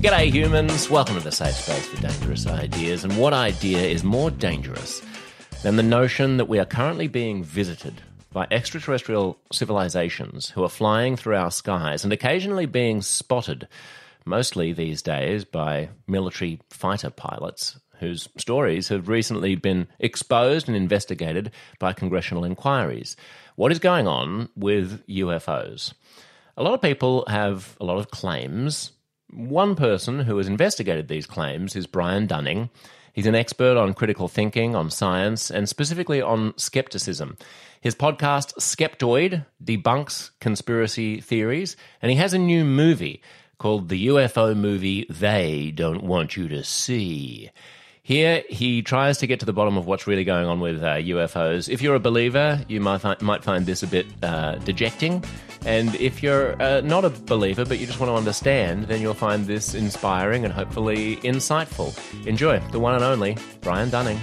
G'day humans, welcome to the safe space for dangerous ideas. And what idea is more dangerous than the notion that we are currently being visited by extraterrestrial civilizations who are flying through our skies and occasionally being spotted, mostly these days by military fighter pilots whose stories have recently been exposed and investigated by congressional inquiries. What is going on with UFOs? A lot of people have a lot of claims. One person who has investigated these claims is Brian Dunning. He's an expert on critical thinking, on science, and specifically on skepticism. His podcast, Skeptoid, debunks conspiracy theories, and he has a new movie called the UFO movie They Don't Want You to See. Here, he tries to get to the bottom of what's really going on with UFOs. If you're a believer, you might find this a bit dejecting. And if you're not a believer, but you just want to understand, then you'll find this inspiring and hopefully insightful. Enjoy the one and only Brian Dunning.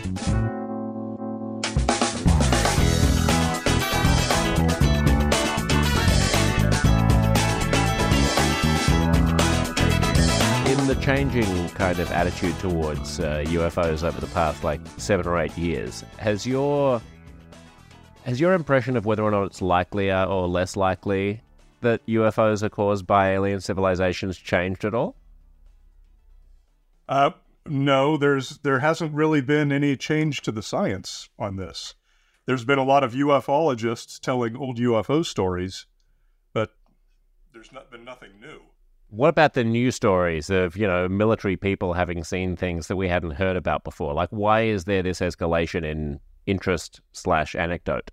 The changing kind of attitude towards UFOs over the past 7 or 8 years, has your impression of whether or not it's likelier or less likely that UFOs are caused by alien civilizations changed at all? No, there hasn't really been any change to the science on this. There's been a lot of ufologists telling old UFO stories, but there's been nothing new. What about the news stories of, military people having seen things that we hadn't heard about before? Why is there this escalation in interest/anecdote?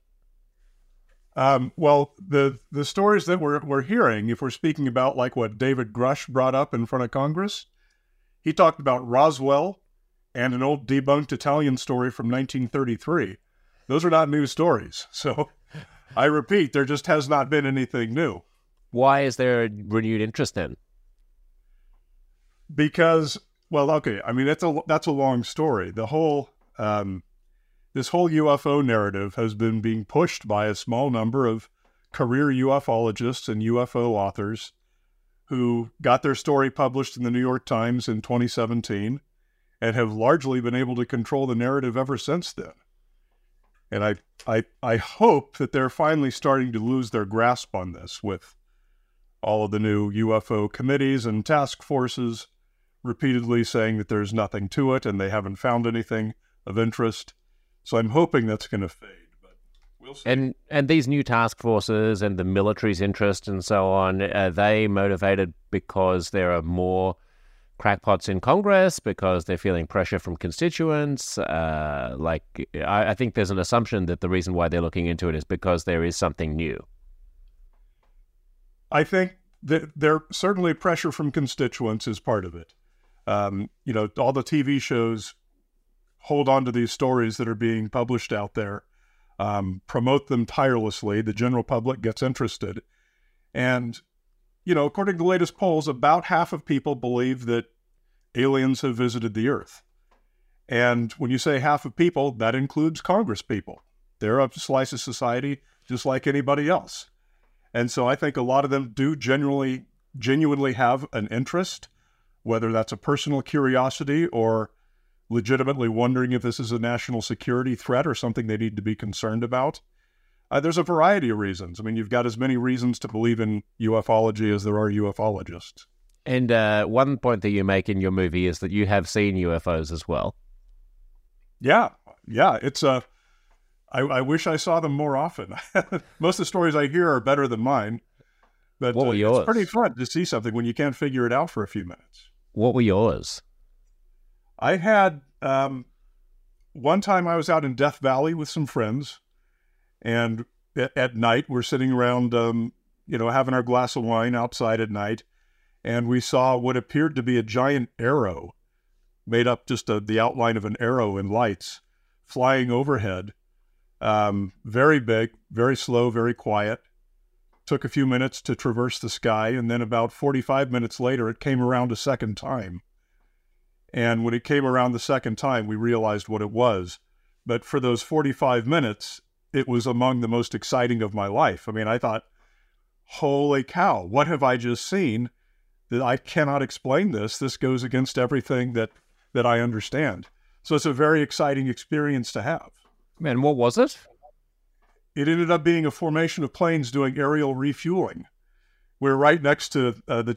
Well, the stories that we're hearing, if we're speaking about what David Grush brought up in front of Congress, he talked about Roswell and an old debunked Italian story from 1933. Those are not new stories. So I repeat, there just has not been anything new. Why is there a renewed interest then? Because, that's a long story. The whole this whole UFO narrative has been being pushed by a small number of career ufologists and UFO authors who got their story published in the New York Times in 2017 and have largely been able to control the narrative ever since then. And I hope that they're finally starting to lose their grasp on this with all of the new UFO committees and task forces repeatedly saying that there's nothing to it and they haven't found anything of interest. So I'm hoping that's going to fade, but we'll see. And these new task forces and the military's interest and so on, are they motivated because there are more crackpots in Congress, because they're feeling pressure from constituents? I think there's an assumption that the reason why they're looking into it is because there is something new. I think that there certainly pressure from constituents is part of it. All the TV shows hold on to these stories that are being published out there, promote them tirelessly. The general public gets interested. And, according to the latest polls, about half of people believe that aliens have visited the Earth. And when you say half of people, that includes Congress people. They're a slice of society just like anybody else. And so I think a lot of them do genuinely have an interest, whether that's a personal curiosity or legitimately wondering if this is a national security threat or something they need to be concerned about. There's a variety of reasons. You've got as many reasons to believe in ufology as there are ufologists. And one point that you make in your movie is that you have seen UFOs as well. Yeah. It's I wish I saw them more often. Most of the stories I hear are better than mine. But what were yours? It's pretty fun to see something when you can't figure it out for a few minutes. What were yours? I had, one time I was out in Death Valley with some friends, and at night we're sitting around, having our glass of wine outside at night, and we saw what appeared to be a giant arrow, made up just the outline of an arrow in lights, flying overhead. Very big, very slow, very quiet. Took a few minutes to traverse the sky, and then about 45 minutes later, it came around a second time. And when it came around the second time, we realized what it was. But for those 45 minutes, it was among the most exciting of my life. I thought, holy cow, what have I just seen? that I cannot explain this. This goes against everything that I understand. So it's a very exciting experience to have. Man, what was it? It ended up being a formation of planes doing aerial refueling. We're right next to the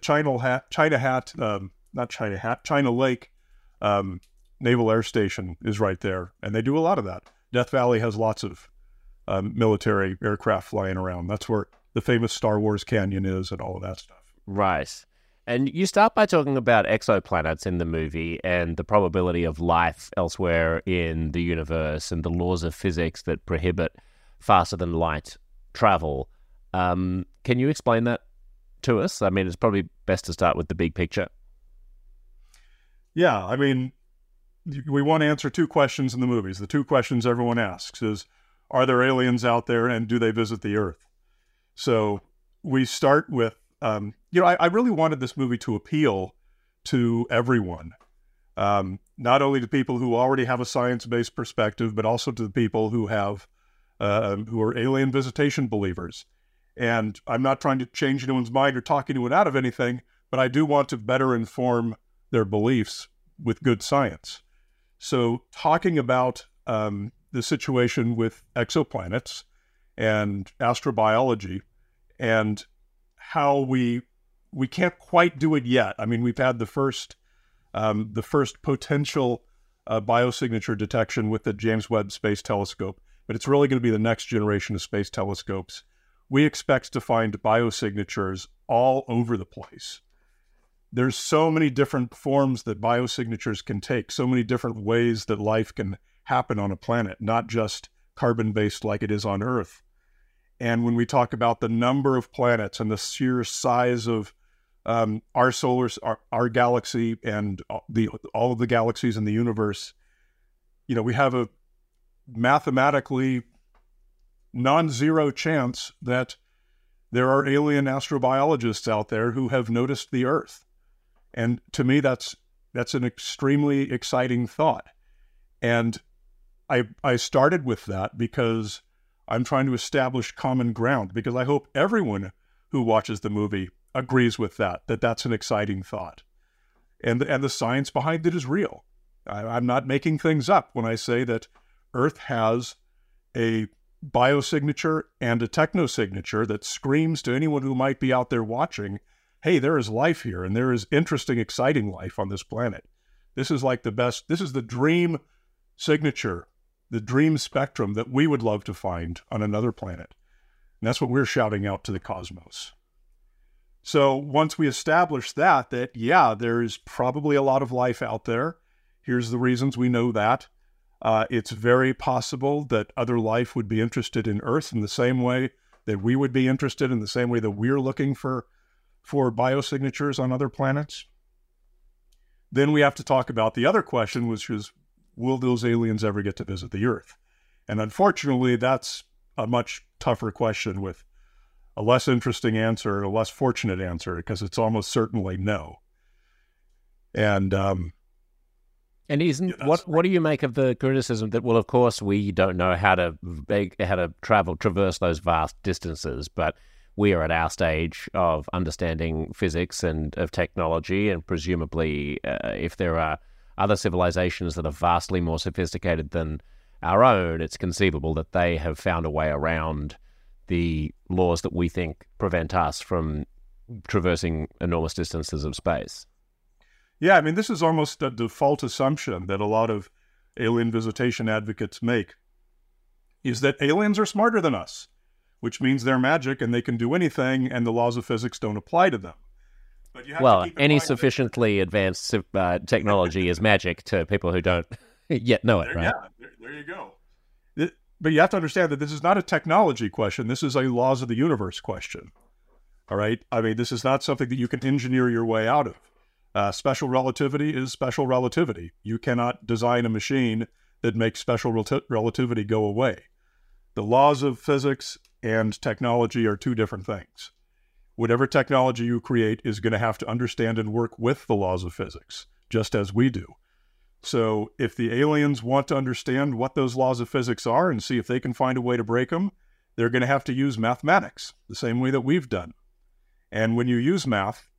China Lake Naval Air Station is right there, and they do a lot of that. Death Valley has lots of military aircraft flying around. That's where the famous Star Wars Canyon is and all of that stuff. Right. And you start by talking about exoplanets in the movie and the probability of life elsewhere in the universe and the laws of physics that prohibit faster than light travel. Can you explain that to us? I mean, it's probably best to start with the big picture. Yeah, I mean, we want to answer two questions in the movies. The two questions everyone asks is, are there aliens out there and do they visit the Earth? So we start with, I really wanted this movie to appeal to everyone, not only to people who already have a science-based perspective, but also to the people who have, who are alien visitation believers. And I'm not trying to change anyone's mind or talk anyone out of anything, but I do want to better inform their beliefs with good science. So talking about the situation with exoplanets and astrobiology and how we can't quite do it yet. I mean, we've had the first potential biosignature detection with the James Webb Space Telescope, but it's really going to be the next generation of space telescopes. We expect to find biosignatures all over the place. There's so many different forms that biosignatures can take, so many different ways that life can happen on a planet, not just carbon-based like it is on Earth. And when we talk about the number of planets and the sheer size of our galaxy and all of the galaxies in the universe, we have a mathematically non-zero chance that there are alien astrobiologists out there who have noticed the Earth. And to me, that's an extremely exciting thought. And I started with that because I'm trying to establish common ground, because I hope everyone who watches the movie agrees with that's an exciting thought. And the science behind it is real. I'm not making things up when I say that Earth has a biosignature and a technosignature that screams to anyone who might be out there watching, hey, there is life here, and there is interesting, exciting life on this planet. This is like this is the dream signature, the dream spectrum that we would love to find on another planet. And that's what we're shouting out to the cosmos. So once we establish that yeah, there is probably a lot of life out there. Here's the reasons we know that. It's very possible that other life would be interested in Earth in the same way that we would be interested, in the same way that we're looking for biosignatures on other planets. Then we have to talk about the other question, which is, will those aliens ever get to visit the Earth? And unfortunately, that's a much tougher question with a less interesting answer and a less fortunate answer, because it's almost certainly no. And isn't what do you make of the criticism that, well, of course, we don't know how to traverse those vast distances, but we are at our stage of understanding physics and of technology, and presumably, if there are other civilizations that are vastly more sophisticated than our own, it's conceivable that they have found a way around the laws that we think prevent us from traversing enormous distances of space. Yeah, I mean, this is almost a default assumption that a lot of alien visitation advocates make, is that aliens are smarter than us, which means they're magic and they can do anything and the laws of physics don't apply to them. But you have to keep in any mind sufficiently advanced technology is magic to people who don't yet know it, right? Yeah, there you go. But you have to understand that this is not a technology question. This is a laws of the universe question. All right? I mean, this is not something that you can engineer your way out of. Special relativity is special relativity. You cannot design a machine that makes special relativity go away. The laws of physics and technology are two different things. Whatever technology you create is going to have to understand and work with the laws of physics, just as we do. So if the aliens want to understand what those laws of physics are and see if they can find a way to break them, they're going to have to use mathematics, the same way that we've done. And when you use math,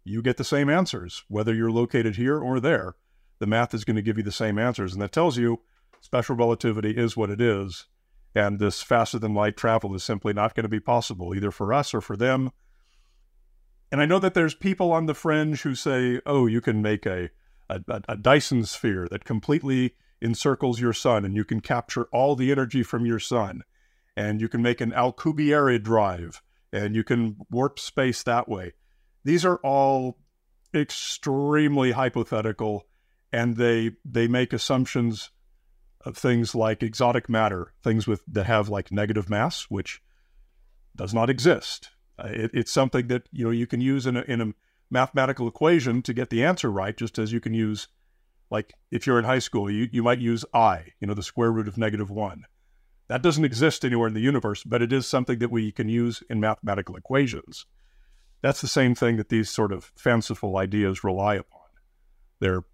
you get the same answers. Whether you're located here or there, the math is going to give you the same answers. And that tells you special relativity is what it is. And this faster than light travel is simply not going to be possible, either for us or for them. And I know that there's people on the fringe who say, oh, you can make a Dyson sphere that completely encircles your sun, and you can capture all the energy from your sun. And you can make an Alcubierre drive, and you can warp space that way. These are all extremely hypothetical, and they make assumptions of things like exotic matter, things that have like negative mass, which does not exist. It's something that you can use in a mathematical equation to get the answer right, just as you can use, like if you're in high school, you might use I, the square root of -1. That doesn't exist anywhere in the universe, but it is something that we can use in mathematical equations. That's the same thing that these sort of fanciful ideas rely upon. They're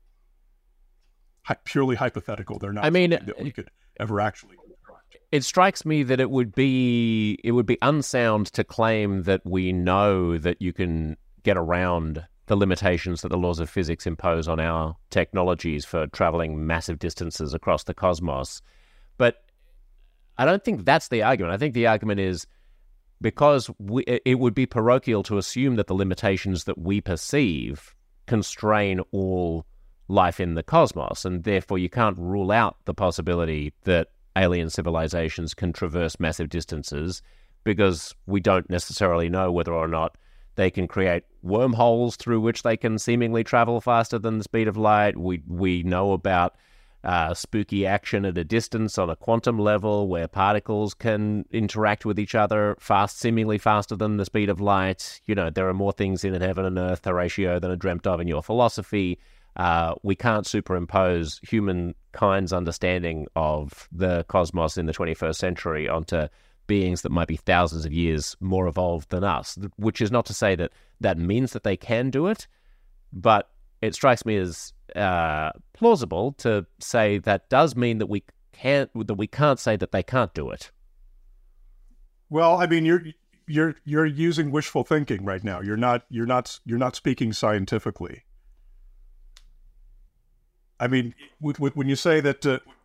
purely hypothetical. They're not something that we could ever actually construct. It strikes me that it would be unsound to claim that we know that you can get around the limitations that the laws of physics impose on our technologies for traveling massive distances across the cosmos. But I don't think that's the argument. I think the argument is because it would be parochial to assume that the limitations that we perceive constrain all life in the cosmos, and therefore you can't rule out the possibility that alien civilizations can traverse massive distances, because we don't necessarily know whether or not they can create wormholes through which they can seemingly travel faster than the speed of light. We know about spooky action at a distance on a quantum level where particles can interact with each other seemingly faster than the speed of light. There are more things in heaven and earth, Horatio, than are dreamt of in your philosophy. We can't superimpose humankind's understanding of the cosmos in the 21st century onto beings that might be thousands of years more evolved than us, which is not to say that that means that they can do it, but it strikes me as plausible to say that does mean that we can't say that they can't do it. Well, I mean, you're using wishful thinking right now. You're not speaking scientifically. I mean, when you say that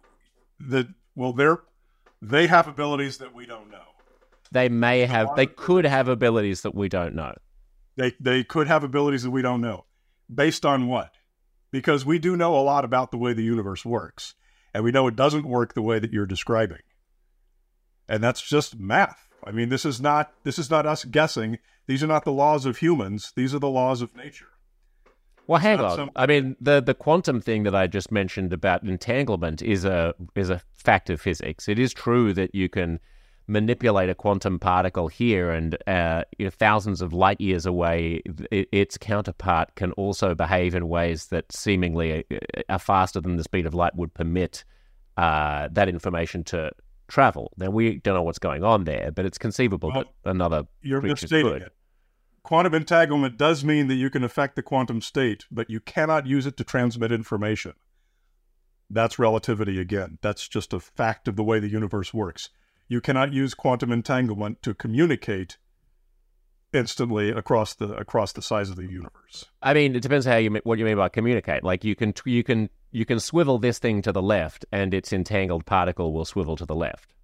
they have abilities that we don't know. They could have abilities that we don't know. They could have abilities that we don't know. Based on what? Because we do know a lot about the way the universe works, and we know it doesn't work the way that you're describing. And that's just math. I mean, this is not us guessing. These are not the laws of humans. These are the laws of nature. Well, hang on. I mean, the quantum thing that I just mentioned about entanglement is a fact of physics. It is true that you can manipulate a quantum particle here, and thousands of light years away, its counterpart can also behave in ways that seemingly are faster than the speed of light would permit that information to travel. Now, we don't know what's going on there, but it's conceivable that another creature could. It. Quantum entanglement does mean that you can affect the quantum state, but you cannot use it to transmit information. That's relativity again. That's just a fact of the way the universe works. You cannot use quantum entanglement to communicate instantly across the size of the universe. I mean, it depends what you mean by communicate. Like you can swivel this thing to the left, and its entangled particle will swivel to the left.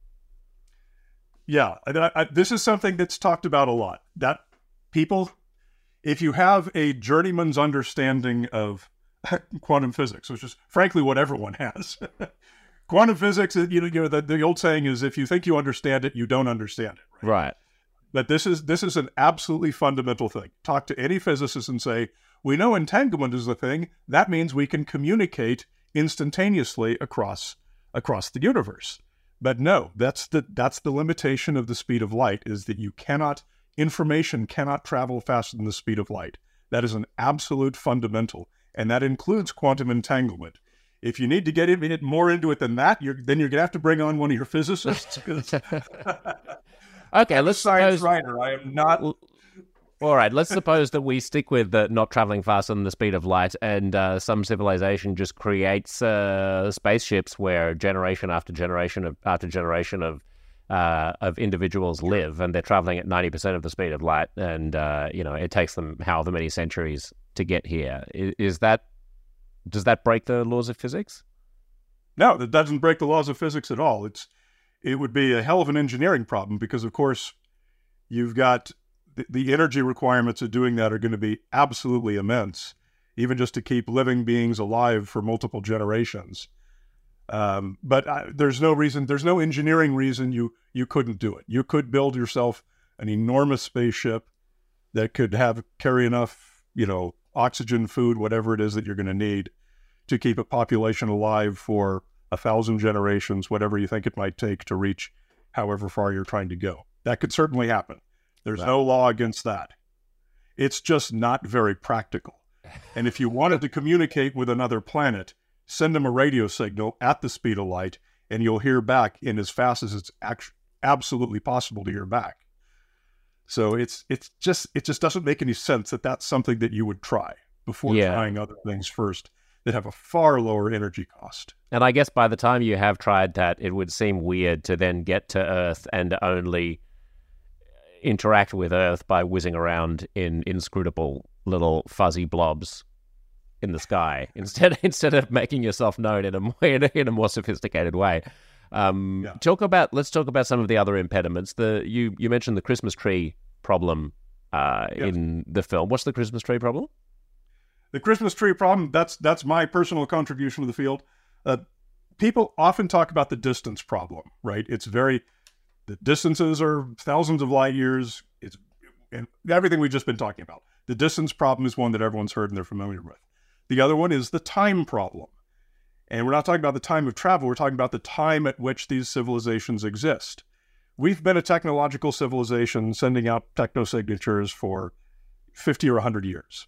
Yeah, this is something that's talked about a lot. That people, if you have a journeyman's understanding of quantum physics, which is frankly what everyone has. Quantum physics, the old saying is, if you think you understand it, you don't understand it. Right. But this is an absolutely fundamental thing. Talk to any physicist and say, we know entanglement is the thing. That means we can communicate instantaneously across the universe. But no, that's the limitation of the speed of light, is that information cannot travel faster than the speed of light. That is an absolute fundamental, and that includes quantum entanglement. If you need to get more into it than that, then you're going to have to bring on one of your physicists. Okay, let's science writer. I am not. All right, let's suppose that we stick with not traveling faster than the speed of light, and some civilization just creates spaceships where generation after generation of of individuals live, and they're traveling at 90% of the speed of light, and it takes them however many centuries to get here. Does that break the laws of physics? No, that doesn't break the laws of physics at all. It would be a hell of an engineering problem because, of course, you've got the energy requirements of doing that are going to be absolutely immense, even just to keep living beings alive for multiple generations. But there's no engineering reason you couldn't do it. You could build yourself an enormous spaceship that could carry enough, oxygen, food, whatever it is that you're going to need to keep a population alive for 1,000 generations, whatever you think it might take to reach however far you're trying to go. That could certainly happen. There's no law against that. It's just not very practical. And if you wanted to communicate with another planet, send them a radio signal at the speed of light, and you'll hear back in as fast as it's absolutely possible to hear back. So it just doesn't make any sense that that's something that you would try before trying other things first that have a far lower energy cost. And I guess by the time you have tried that, it would seem weird to then get to Earth and only interact with Earth by whizzing around in inscrutable little fuzzy blobs in the sky instead of making yourself known in a more sophisticated way. Let's talk about some of the other impediments. You mentioned the Christmas tree problem in the film. What's the Christmas tree problem? The Christmas tree problem, that's my personal contribution to the field. People often talk about the distance problem, right? The distances are thousands of light years. And everything we've just been talking about. The distance problem is one that everyone's heard and they're familiar with. The other one is the time problem. And we're not talking about the time of travel. We're talking about the time at which these civilizations exist. We've been a technological civilization sending out technosignatures for 50 or 100 years.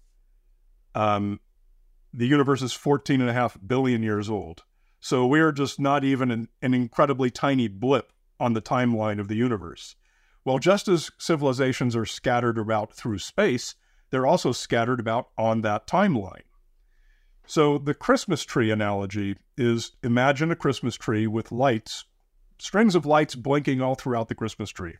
The universe is 14.5 billion years old. So we're just not even an incredibly tiny blip on the timeline of the universe. Well, just as civilizations are scattered about through space, they're also scattered about on that timeline. So the Christmas tree analogy is, imagine a Christmas tree with lights, strings of lights blinking all throughout the Christmas tree.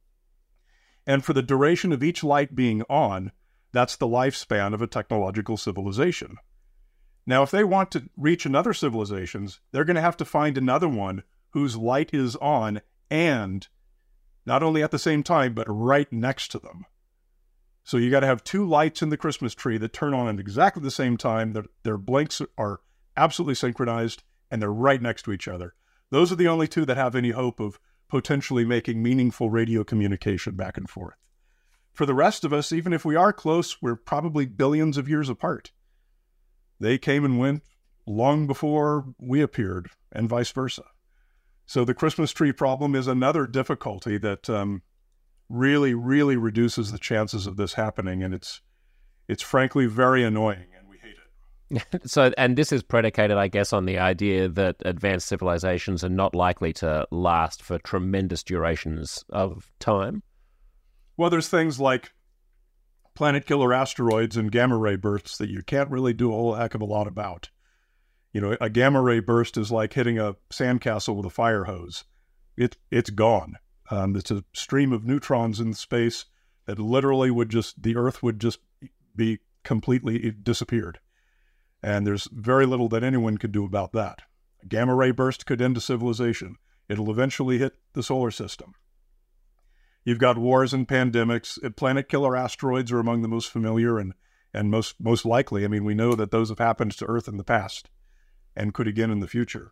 And for the duration of each light being on, that's the lifespan of a technological civilization. Now, if they want to reach another civilizations, they're going to have to find another one whose light is on and not only at the same time, but right next to them. So you got to have two lights in the Christmas tree that turn on at exactly the same time. Their blinks are absolutely synchronized, and they're right next to each other. Those are the only two that have any hope of potentially making meaningful radio communication back and forth. For the rest of us, even if we are close, we're probably billions of years apart. They came and went long before we appeared, and vice versa. So the Christmas tree problem is another difficulty that really, really reduces the chances of this happening, and it's frankly very annoying, and we hate it. So, and this is predicated, I guess, on the idea that advanced civilizations are not likely to last for tremendous durations of time. Well, there's things like planet-killer asteroids and gamma-ray bursts that you can't really do a whole heck of a lot about. A gamma-ray burst is like hitting a sandcastle with a fire hose. It's gone. It's a stream of neutrons in space that literally the Earth would just be completely disappeared. And there's very little that anyone could do about that. A gamma-ray burst could end a civilization. It'll eventually hit the solar system. You've got wars and pandemics. Planet-killer asteroids are among the most familiar and most likely. I mean, we know that those have happened to Earth in the past and could again in the future.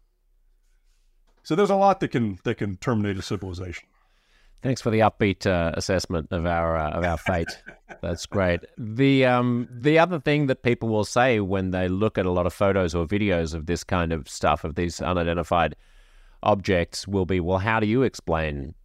So there's a lot that can terminate a civilization. Thanks for the upbeat assessment of our fate. That's great. The other thing that people will say when they look at a lot of photos or videos of this kind of stuff, of these unidentified objects, will be, well, how do you explain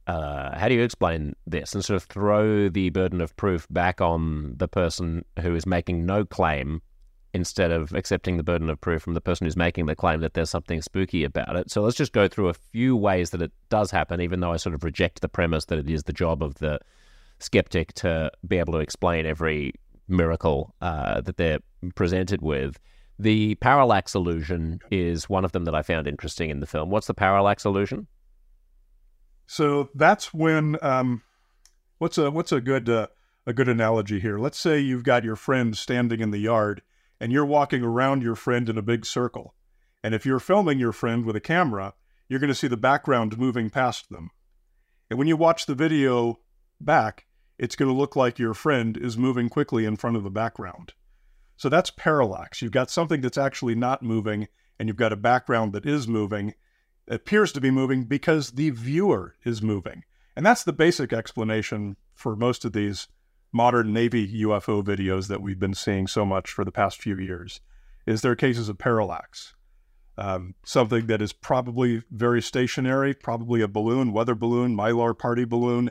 this, and sort of throw the burden of proof back on the person who is making no claim, instead of accepting the burden of proof from the person who's making the claim that there's something spooky about it. So let's just go through a few ways that it does happen, even though I sort of reject the premise that it is the job of the skeptic to be able to explain every miracle that they're presented with. The parallax illusion is one of them that I found interesting in the film. What's the parallax illusion? So that's when what's a good analogy here? Let's say you've got your friend standing in the yard and you're walking around your friend in a big circle. And if you're filming your friend with a camera, you're going to see the background moving past them. And when you watch the video back, it's going to look like your friend is moving quickly in front of the background. So that's parallax. You've got something that's actually not moving, and you've got a background that is moving. It appears to be moving because the viewer is moving. And that's the basic explanation for most of these modern Navy UFO videos that we've been seeing so much for the past few years, is there are cases of parallax. Something that is probably very stationary, probably a balloon, weather balloon, Mylar party balloon,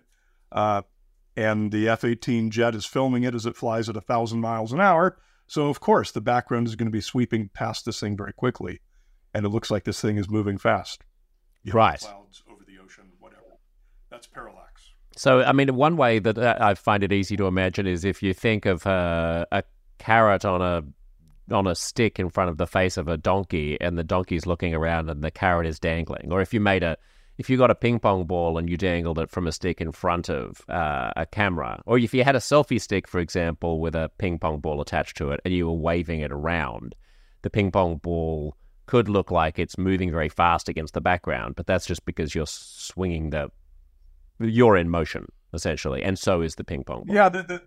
and the F-18 jet is filming it as it flies at 1,000 miles an hour. So, of course, the background is going to be sweeping past this thing very quickly, and it looks like this thing is moving fast. Right. Clouds over the ocean, whatever. That's parallax. So, I mean, one way that I find it easy to imagine is if you think of a carrot on a stick in front of the face of a donkey, and the donkey's looking around and the carrot is dangling. Or if you got a ping pong ball and you dangled it from a stick in front of a camera, or if you had a selfie stick, for example, with a ping pong ball attached to it and you were waving it around, the ping pong ball could look like it's moving very fast against the background, but that's just because you're swinging you're in motion, essentially, and so is the ping pong ball. Yeah,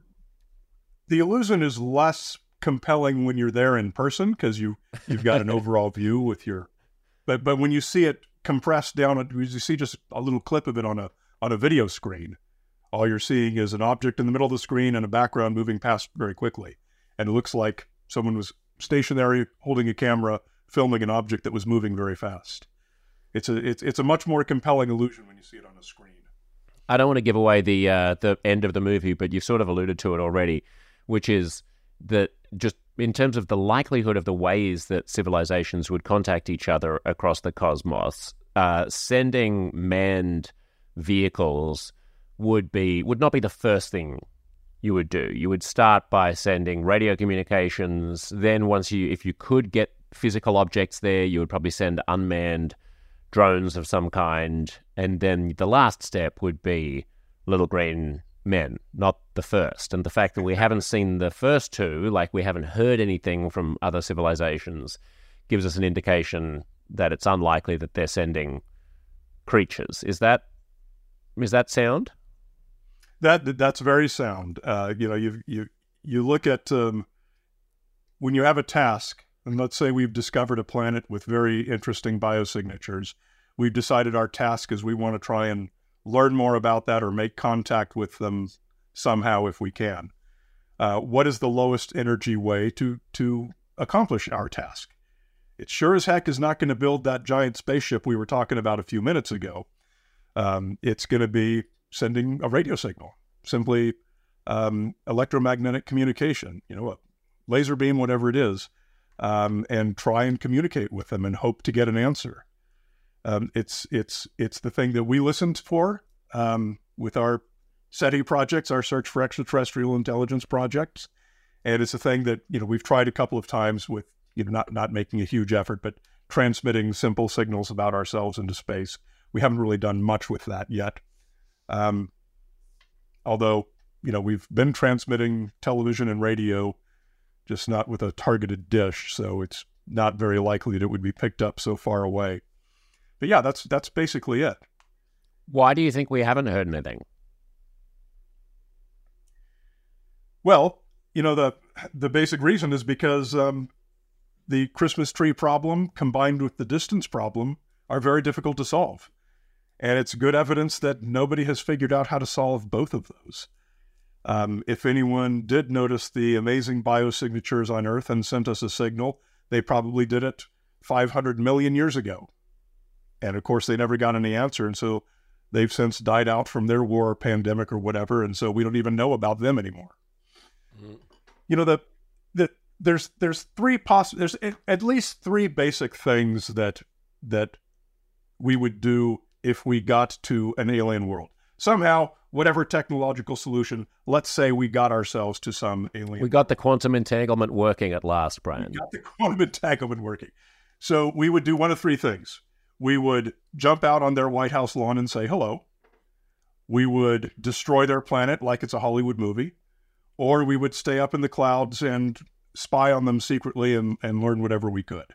the illusion is less compelling when you're there in person because you've got an overall view with your, but when you see it compressed down, you see just a little clip of it on a video screen. All you're seeing is an object in the middle of the screen and a background moving past very quickly, and it looks like someone was stationary holding a camera filming an object that was moving very fast. It's a much more compelling illusion when you see it on a screen. I don't want to give away the end of the movie, but you've sort of alluded to it already, which is that just in terms of the likelihood of the ways that civilizations would contact each other across the cosmos, sending manned vehicles would not be the first thing you would do. You would start by sending radio communications. Then if you could get physical objects there, you would probably send unmanned drones of some kind. And then the last step would be little green men, not the first. And the fact that we haven't seen the first two, like we haven't heard anything from other civilizations, gives us an indication that it's unlikely that they're sending creatures. Is that sound? That's very sound. You look at when you have a task, and let's say we've discovered a planet with very interesting biosignatures. We've decided our task is we want to try and learn more about that or make contact with them somehow if we can. What is the lowest energy way to accomplish our task? It sure as heck is not going to build that giant spaceship we were talking about a few minutes ago. It's going to be sending a radio signal, simply electromagnetic communication, a laser beam, whatever it is, and try and communicate with them and hope to get an answer. It's the thing that we listened for with our SETI projects, our Search for Extraterrestrial Intelligence projects, and it's a thing that we've tried a couple of times with not making a huge effort, but transmitting simple signals about ourselves into space. We haven't really done much with that yet, although we've been transmitting television and radio, just not with a targeted dish, so it's not very likely that it would be picked up so far away. But yeah, that's basically it. Why do you think we haven't heard anything? Well, the basic reason is because the Christmas tree problem combined with the distance problem are very difficult to solve. And it's good evidence that nobody has figured out how to solve both of those. If anyone did notice the amazing biosignatures on Earth and sent us a signal, they probably did it 500 million years ago. And of course, they never got any answer. And so they've since died out from their war or pandemic or whatever. And so we don't even know about them anymore. Mm-hmm. There's at least three basic things that we would do if we got to an alien world. Somehow, whatever technological solution, let's say we got ourselves to some alien. We got the quantum entanglement working at last, Brian. We got the quantum entanglement working. So we would do one of three things. We would jump out on their White House lawn and say hello. we would destroy their planet like it's a Hollywood movie, or we would stay up in the clouds and spy on them secretly and learn whatever we could.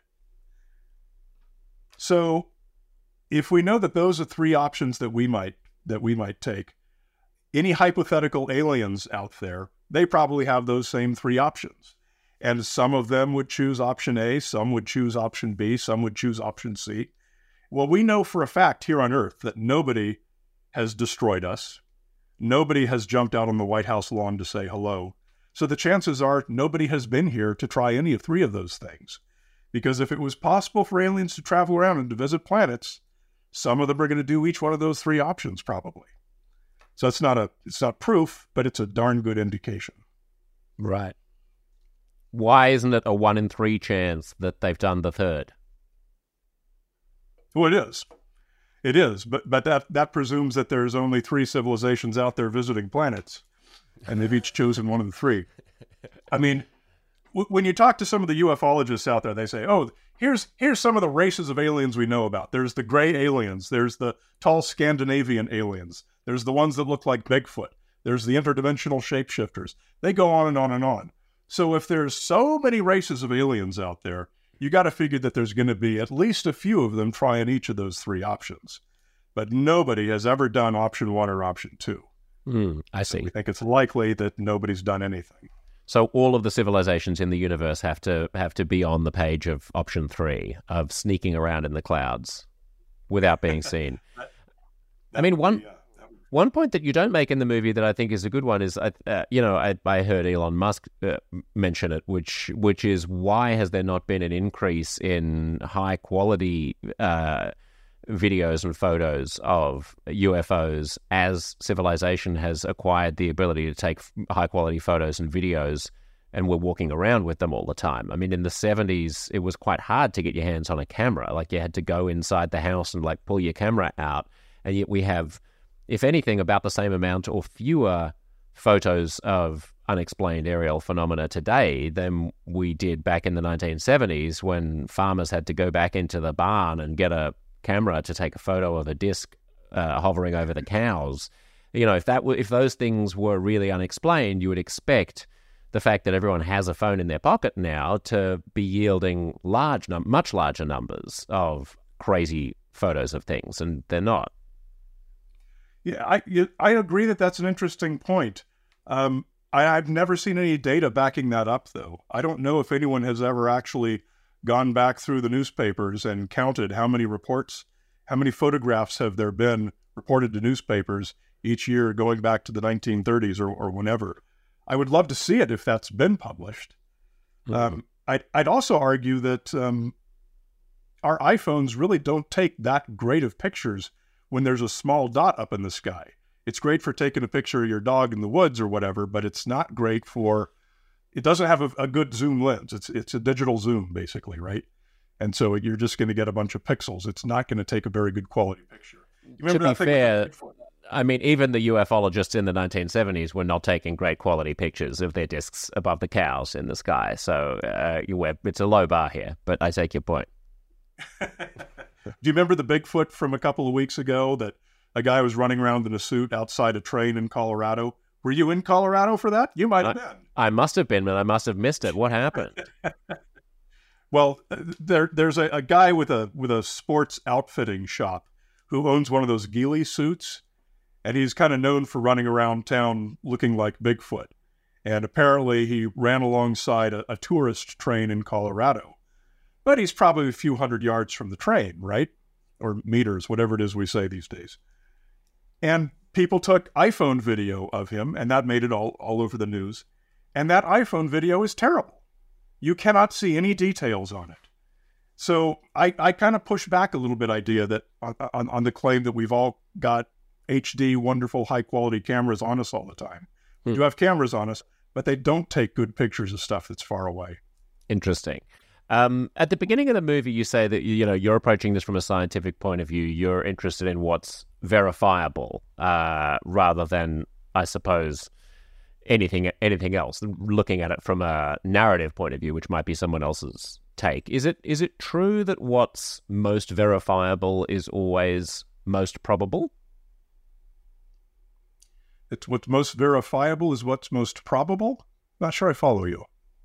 So if we know that those are three options that we might take, any hypothetical aliens out there, they probably have those same three options. And some of them would choose option A, some would choose option B, some would choose option C. Well, we know for a fact here on Earth that nobody has destroyed us. Nobody has jumped out on the White House lawn to say hello. So the chances are nobody has been here to try any of three of those things. Because if it was possible for aliens to travel around and to visit planets, some of them are going to do each one of those three options probably. So it's not proof, but it's a darn good indication. Right. Why isn't it a 1 in 3 chance that they've done the third? Well, it is. It is, but that presumes that there's only 3 civilizations out there visiting planets, and they've each chosen one of the 3. I mean, when you talk to some of the ufologists out there, they say, oh, here's some of the races of aliens we know about. There's the gray aliens. There's the tall Scandinavian aliens. There's the ones that look like Bigfoot. There's the interdimensional shapeshifters. They go on and on and on. So if there's so many races of aliens out there, you got to figure that there's going to be at least a few of them trying each of those 3 options. But nobody has ever done option 1 or option 2. I see. So we think it's likely that nobody's done anything. So all of the civilizations in the universe have to be on the page of option 3 of sneaking around in the clouds without being seen. I mean, one point that you don't make in the movie that I think is a good one is, I heard Elon Musk mention it, which is why has there not been an increase in high quality videos and photos of UFOs as civilization has acquired the ability to take high quality photos and videos, and we're walking around with them all the time. I mean, in the 70s, it was quite hard to get your hands on a camera. Like you had to go inside the house and like pull your camera out, and yet we have, if anything, about the same amount or fewer photos of unexplained aerial phenomena today than we did back in the 1970s when farmers had to go back into the barn and get a camera to take a photo of a disc hovering over the cows. You know, if those things were really unexplained, you would expect the fact that everyone has a phone in their pocket now to be yielding much larger numbers of crazy photos of things, and they're not. Yeah, I agree that that's an interesting point. I've never seen any data backing that up, though. I don't know if anyone has ever actually gone back through the newspapers and counted how many reports, how many photographs have there been reported to newspapers each year going back to the 1930s or whenever. I would love to see it if that's been published. Mm-hmm. I'd also argue that our iPhones really don't take that great of pictures when there's a small dot up in the sky. It's great for taking a picture of your dog in the woods or whatever, but it's not great for, it doesn't have a good zoom lens. It's a digital zoom, basically, right? And so you're just going to get a bunch of pixels. It's not going to take a very good quality picture. To be fair, I mean, even the ufologists in the 1970s were not taking great quality pictures of their discs above the cows in the sky. So it's a low bar here, but I take your point. Do you remember the Bigfoot from a couple of weeks ago that a guy was running around in a suit outside a train in Colorado? Were you in Colorado for that? You might have been. I must have been, but I must have missed it. What happened? Well, there's a guy with a sports outfitting shop who owns one of those ghillie suits, and he's kind of known for running around town looking like Bigfoot. And apparently he ran alongside a tourist train in Colorado. But he's probably a few hundred yards from the train, right? Or meters, whatever it is we say these days. And people took iPhone video of him, and that made it all over the news. And that iPhone video is terrible. You cannot see any details on it. So I kind of push back a little bit idea that on the claim that we've all got HD, wonderful, high-quality cameras on us all the time. We do have cameras on us, but they don't take good pictures of stuff that's far away. Interesting. At the beginning of the movie, you say that you're approaching this from a scientific point of view. You're interested in what's verifiable rather than, I suppose, anything else. Looking at it from a narrative point of view, which might be someone else's take. Is it true that what's most verifiable is always most probable? It's what's most verifiable is what's most probable? Not sure I follow you.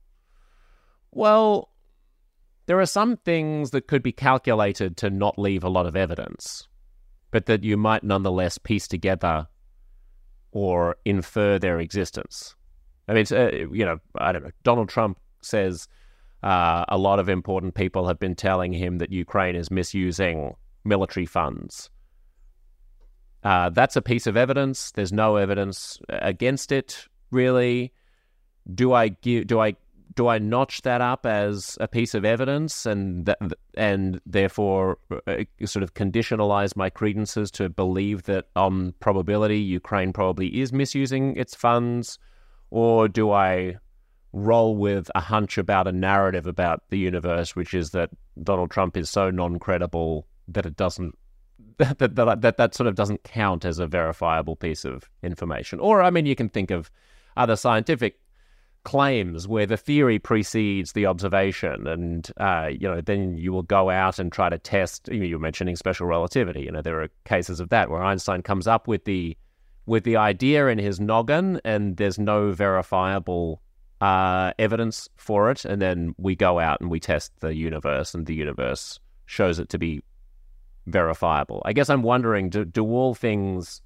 Well, there are some things that could be calculated to not leave a lot of evidence, but that you might nonetheless piece together or infer their existence. I mean, I don't know. Donald Trump says a lot of important people have been telling him that Ukraine is misusing military funds. That's a piece of evidence. There's no evidence against it, really. Do I notch that up as a piece of evidence and therefore sort of conditionalize my credences to believe that on probability Ukraine probably is misusing its funds? Or do I roll with a hunch about a narrative about the universe, which is that Donald Trump is so non-credible that it doesn't that sort of doesn't count as a verifiable piece of information? Or, I mean, you can think of other scientific claims where the theory precedes the observation, and then you will go out and try to test. You're mentioning special relativity. There are cases of that where Einstein comes up with the idea in his noggin, and there's no verifiable evidence for it, and then we go out and we test the universe, and the universe shows it to be verifiable. I guess I'm wondering, do all things...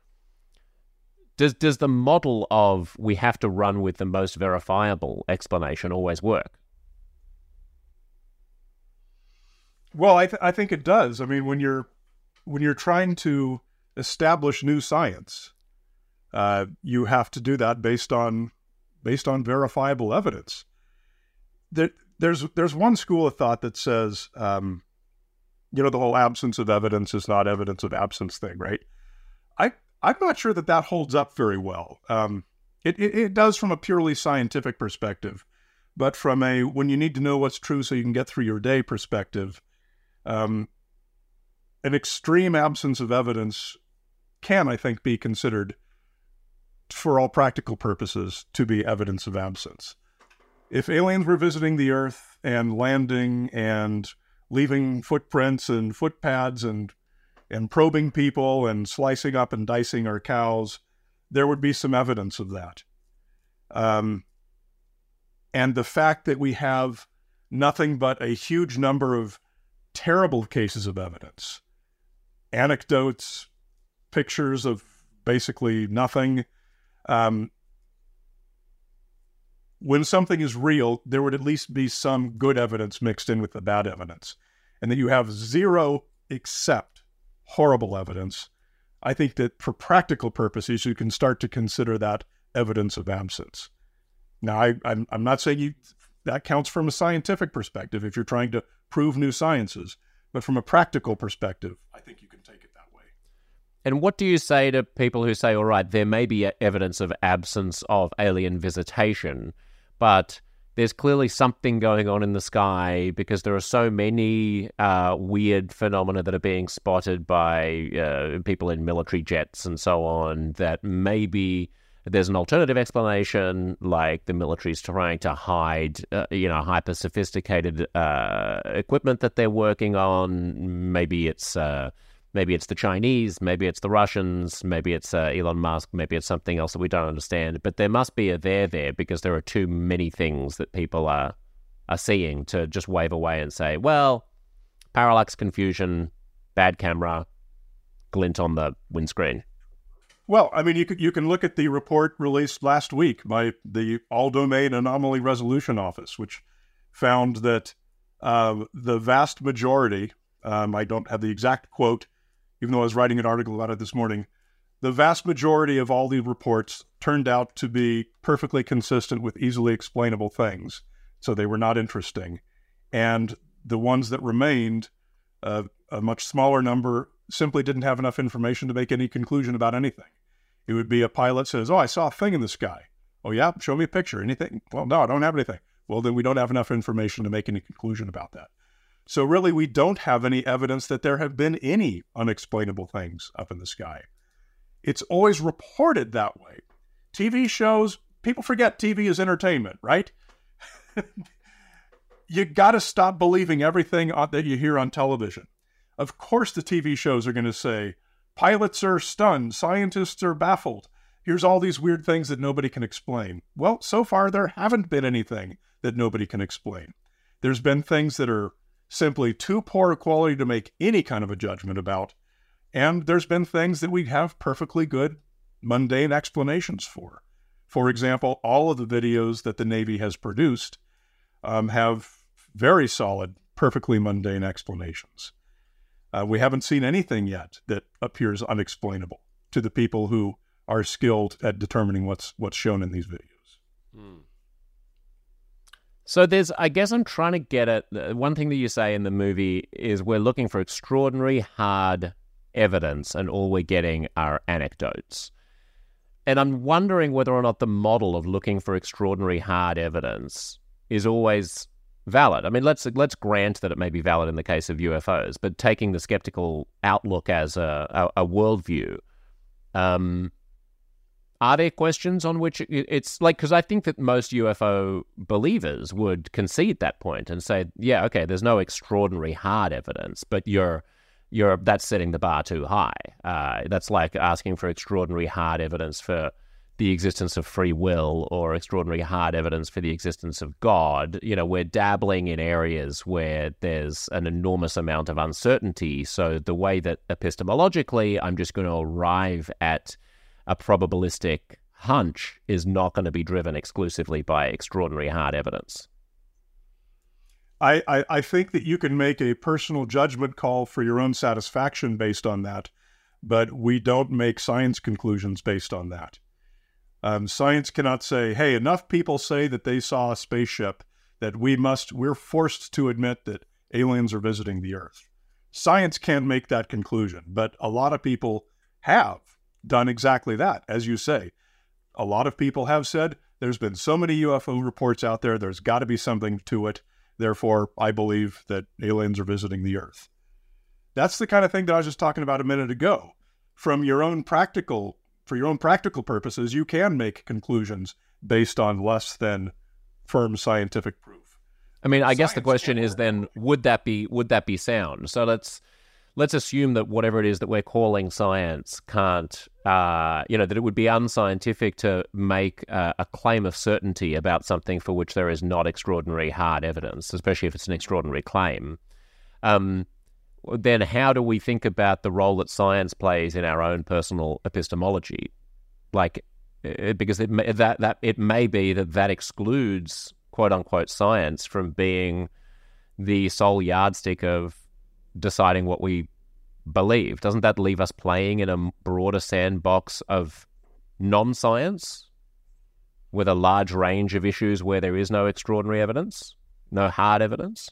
Does the model of we have to run with the most verifiable explanation always work? Well, I think it does. I mean, when you're trying to establish new science, you have to do that based on verifiable evidence. There's one school of thought that says, the whole absence of evidence is not evidence of absence thing, right? I'm not sure that holds up very well. It does from a purely scientific perspective, but from a when you need to know what's true so you can get through your day perspective, an extreme absence of evidence can, I think, be considered, for all practical purposes, to be evidence of absence. If aliens were visiting the Earth and landing and leaving footprints and footpads and probing people and slicing up and dicing our cows, there would be some evidence of that. And the fact that we have nothing but a huge number of terrible cases of evidence, anecdotes, pictures of basically nothing. When something is real, there would at least be some good evidence mixed in with the bad evidence. And that you have zero except horrible evidence, I think that for practical purposes, you can start to consider that evidence of absence. Now, I'm not saying that counts from a scientific perspective if you're trying to prove new sciences, but from a practical perspective, I think you can take it that way. And what do you say to people who say, all right, there may be evidence of absence of alien visitation, but there's clearly something going on in the sky because there are so many weird phenomena that are being spotted by people in military jets and so on, that maybe there's an alternative explanation, like the military's trying to hide, hyper-sophisticated equipment that they're working on. Maybe it's the Chinese, maybe it's the Russians, maybe it's Elon Musk, maybe it's something else that we don't understand. But there must be a there because there are too many things that people are seeing to just wave away and say, well, parallax confusion, bad camera, glint on the windscreen. Well, I mean, you can look at the report released last week by the All-Domain Anomaly Resolution Office, which found that the vast majority, I don't have the exact quote, even though I was writing an article about it this morning, the vast majority of all the reports turned out to be perfectly consistent with easily explainable things. So they were not interesting. And the ones that remained, a much smaller number, simply didn't have enough information to make any conclusion about anything. It would be a pilot says, oh, I saw a thing in the sky. Oh, yeah? Show me a picture. Anything? Well, no, I don't have anything. Well, then we don't have enough information to make any conclusion about that. So really, we don't have any evidence that there have been any unexplainable things up in the sky. It's always reported that way. TV shows, people forget TV is entertainment, right? You got to stop believing everything that you hear on television. Of course, the TV shows are going to say, pilots are stunned, scientists are baffled. here's all these weird things that nobody can explain. Well, so far there haven't been anything that nobody can explain. There's been things that are simply too poor a quality to make any kind of a judgment about. And there's been things that we have perfectly good, mundane explanations for. For example, all of the videos that the Navy has produced have very solid, perfectly mundane explanations. We haven't seen anything yet that appears unexplainable to the people who are skilled at determining what's shown in these videos. So I guess I'm trying to get at, one thing that you say in the movie is we're looking for extraordinary hard evidence and all we're getting are anecdotes. And I'm wondering whether or not the model of looking for extraordinary hard evidence is always valid. I mean, let's grant that it may be valid in the case of UFOs, but taking the skeptical outlook as a worldview, are there questions on which it's like, because I think that most UFO believers would concede that point and say, yeah, okay, there's no extraordinary hard evidence, but that's setting the bar too high. That's like asking for extraordinary hard evidence for the existence of free will or extraordinary hard evidence for the existence of God. You know, we're dabbling in areas where there's an enormous amount of uncertainty. So the way that epistemologically I'm just going to arrive at a probabilistic hunch is not going to be driven exclusively by extraordinary hard evidence. I think that you can make a personal judgment call for your own satisfaction based on that, but we don't make science conclusions based on that. Science cannot say, hey, enough people say that they saw a spaceship that we're forced to admit that aliens are visiting the Earth. Science can't make that conclusion, but a lot of people have done exactly that. As you say, a lot of people have said, there's been so many UFO reports out there, there's got to be something to it. Therefore, I believe that aliens are visiting the Earth. That's the kind of thing that I was just talking about a minute ago. For your own practical purposes, you can make conclusions based on less than firm scientific proof. I mean, I guess the question is then, would that be sound? So let's assume that whatever it is that we're calling science can't, that it would be unscientific to make a claim of certainty about something for which there is not extraordinary hard evidence, especially if it's an extraordinary claim. Then how do we think about the role that science plays in our own personal epistemology? Because it may be that excludes quote unquote science from being the sole yardstick of deciding what we believe. Doesn't that leave us playing in a broader sandbox of non-science with a large range of issues where there is no extraordinary evidence, no hard evidence?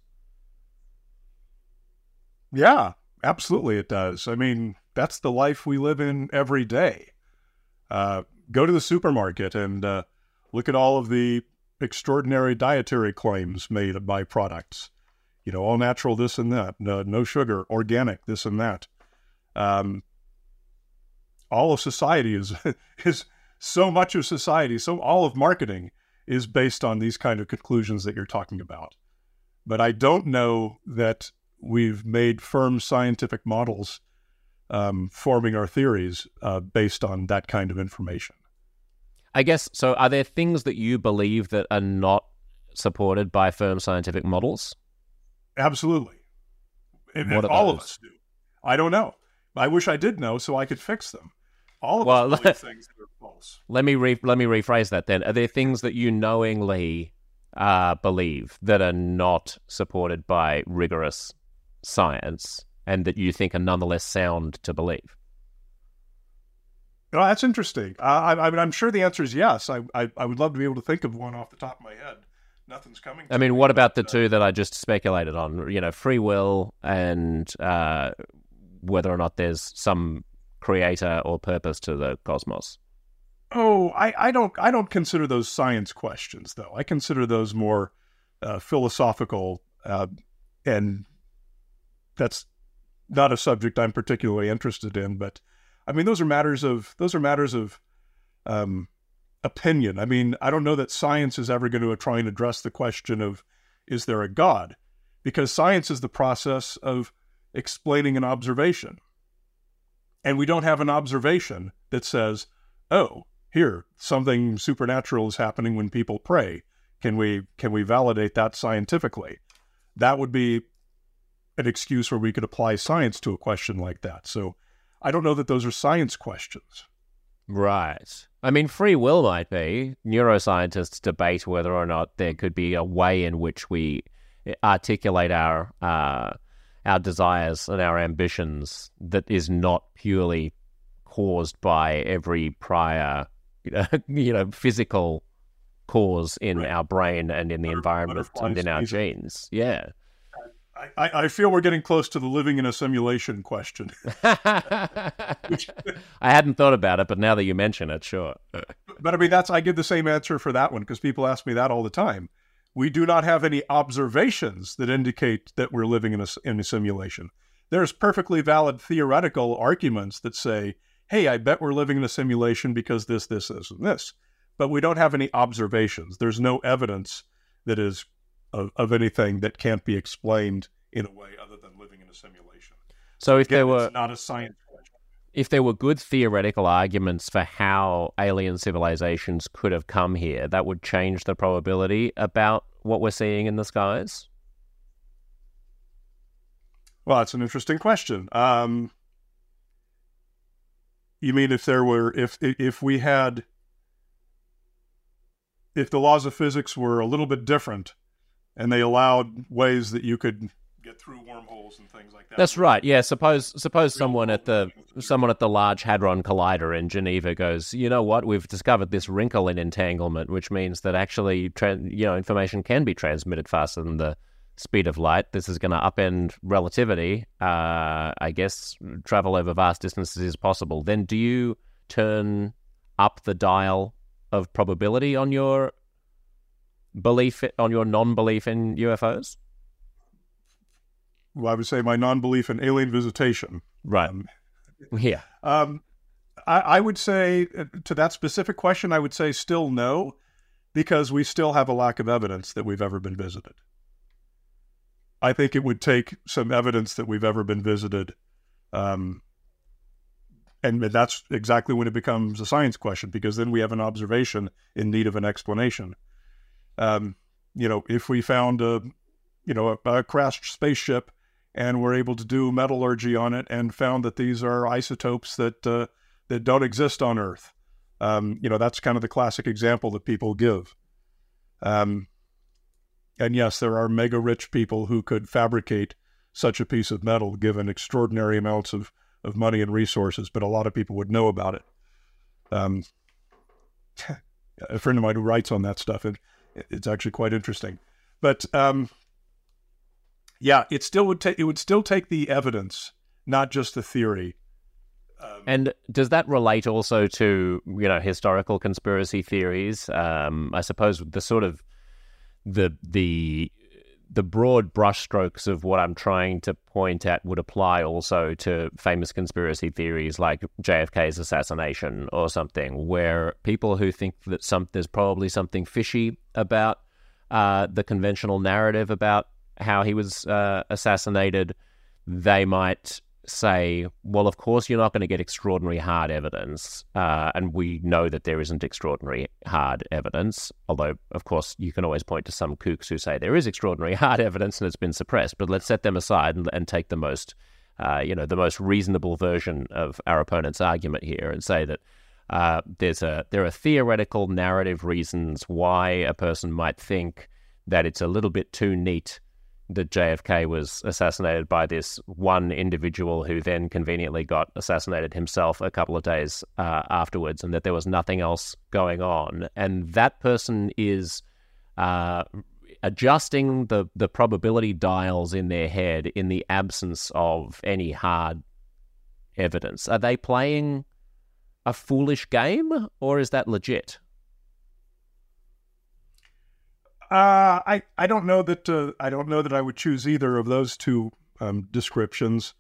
Yeah, absolutely it does. I mean, that's the life we live in every day. Go to the supermarket and look at all of the extraordinary dietary claims made by products. All natural, this and that, no sugar, organic, this and that. All of society is so much of society, so all of marketing is based on these kind of conclusions that you're talking about. But I don't know that we've made firm scientific models forming our theories based on that kind of information. I guess, so are there things that you believe that are not supported by firm scientific models? Absolutely. And all of us do. I don't know. I wish I did know so I could fix them. All of us believe things that are false. Let me rephrase that then. Are there things that you knowingly believe that are not supported by rigorous science and that you think are nonetheless sound to believe? That's interesting. I'm sure the answer is yes. I would love to be able to think of one off the top of my head. Nothing's coming to me. What about the two that I just speculated on? Free will and whether or not there's some creator or purpose to the cosmos. Oh, I don't consider those science questions, though. I consider those more philosophical, and that's not a subject I'm particularly interested in. But I mean, those are matters of opinion. I mean, I don't know that science is ever going to try and address the question of, is there a God? Because science is the process of explaining an observation. And we don't have an observation that says, oh, here, something supernatural is happening when people pray. Can we validate that scientifically? That would be an excuse where we could apply science to a question like that. So I don't know that those are science questions. Right. I mean, free will might be. Neuroscientists debate whether or not there could be a way in which we articulate our desires and our ambitions that is not purely caused by every prior, physical cause in our brain and in the environment and in our genes. Yeah. I feel we're getting close to the living in a simulation question. I hadn't thought about it, but now that you mention it, sure. But I mean, I give the same answer for that one because people ask me that all the time. We do not have any observations that indicate that we're living in a simulation. There's perfectly valid theoretical arguments that say, hey, I bet we're living in a simulation because this, and this. But we don't have any observations. There's no evidence that is of anything that can't be explained in a way other than living in a simulation. So if there were it's not a science question. If there were good theoretical arguments for how alien civilizations could have come here, that would change the probability about what we're seeing in the skies? Well, that's an interesting question. You mean if there were, if the laws of physics were a little bit different, and they allowed ways that you could get through wormholes and things like that. That's right. Yeah. Suppose someone at the Large Hadron Collider in Geneva goes, you know what? We've discovered this wrinkle in entanglement, which means that actually, information can be transmitted faster than the speed of light. This is going to upend relativity. I guess travel over vast distances is possible. Then, do you turn up the dial of probability on your non-belief in UFOs? Well, I would say my non-belief in alien visitation. Right. Yeah. I would say to that specific question, I would say still no, because we still have a lack of evidence that we've ever been visited. I think it would take some evidence that we've ever been visited. And that's exactly when it becomes a science question, because then we have an observation in need of an explanation. If we found a crashed spaceship and we're able to do metallurgy on it and found that these are isotopes that don't exist on Earth, that's kind of the classic example that people give. And yes, there are mega rich people who could fabricate such a piece of metal given extraordinary amounts of money and resources, but a lot of people would know about it. A friend of mine who writes on that stuff, and it's actually quite interesting. But it would still take the evidence, not just the theory. And does that relate also to historical conspiracy theories? I suppose the sort of the broad brushstrokes of what I'm trying to point at would apply also to famous conspiracy theories like JFK's assassination or something, where people who think that there's probably something fishy about the conventional narrative about how he was assassinated, they might say, well, of course you're not going to get extraordinary hard evidence, and we know that there isn't extraordinary hard evidence, although, of course, you can always point to some kooks who say there is extraordinary hard evidence and it's been suppressed, but let's set them aside and take the most reasonable version of our opponent's argument here and say that there are theoretical narrative reasons why a person might think that it's a little bit too neat that JFK was assassinated by this one individual who then conveniently got assassinated himself a couple of days afterwards, and that there was nothing else going on. And that person is adjusting the probability dials in their head in the absence of any hard evidence. Are they playing a foolish game, or is that legit? I don't know that I would choose either of those two descriptions.